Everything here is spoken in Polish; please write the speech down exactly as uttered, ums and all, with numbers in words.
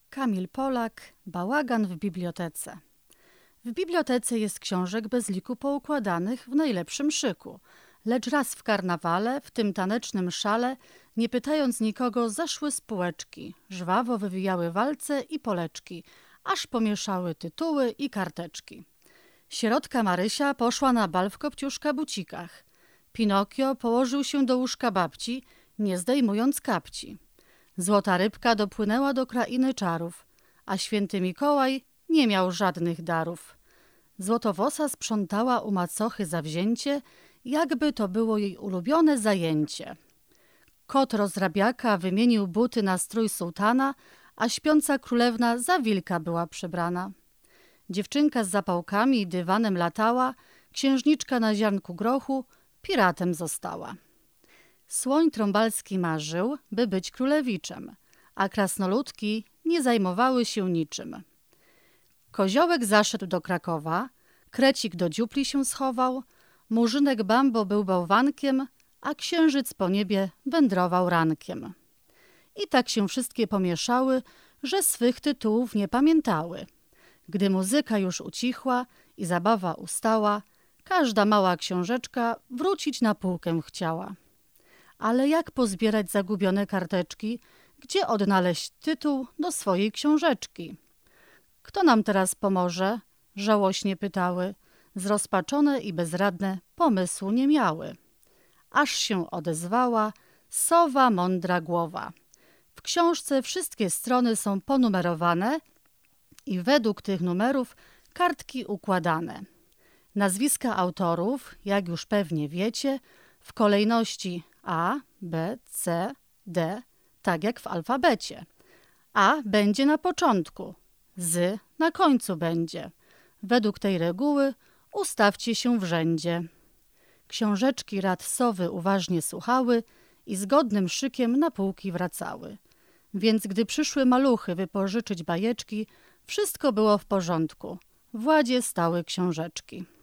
Kamil Polak, Bałagan w bibliotece. W bibliotece jest książek bez liku poukładanych w najlepszym szyku. Lecz raz w karnawale, w tym tanecznym szale, nie pytając nikogo, zaszły spółeczki. Żwawo wywijały walce i poleczki, aż pomieszały tytuły i karteczki. Sierotka Marysia poszła na bal w kopciuszka-bucikach. Pinokio położył się do łóżka babci, nie zdejmując kapci. Złota rybka dopłynęła do krainy czarów, a święty Mikołaj nie miał żadnych darów. Złotowosa sprzątała u macochy zawzięcie, jakby to było jej ulubione zajęcie. Kot rozrabiaka wymienił buty na strój sułtana, a śpiąca królewna za wilka była przebrana. Dziewczynka z zapałkami dywanem latała, księżniczka na ziarnku grochu piratem została. Słoń trąbalski marzył, by być królewiczem, a krasnoludki nie zajmowały się niczym. Koziołek zaszedł do Krakowa, krecik do dziupli się schował, murzynek Bambo był bałwankiem, a księżyc po niebie wędrował rankiem. I tak się wszystkie pomieszały, że swych tytułów nie pamiętały. Gdy muzyka już ucichła i zabawa ustała, każda mała książeczka wrócić na półkę chciała. Ale jak pozbierać zagubione karteczki, gdzie odnaleźć tytuł do swojej książeczki? Kto nam teraz pomoże? Żałośnie pytały. Zrozpaczone i bezradne pomysłu nie miały. Aż się odezwała sowa mądra głowa. W książce wszystkie strony są ponumerowane i według tych numerów kartki układane. Nazwiska autorów, jak już pewnie wiecie, w kolejności A, B, C, D, tak jak w alfabecie. A będzie na początku, Z na końcu będzie. Według tej reguły ustawcie się w rzędzie. Książeczki rad sowy uważnie słuchały i zgodnym szykiem na półki wracały. Więc gdy przyszły maluchy wypożyczyć bajeczki, wszystko było w porządku. W ładzie stały książeczki.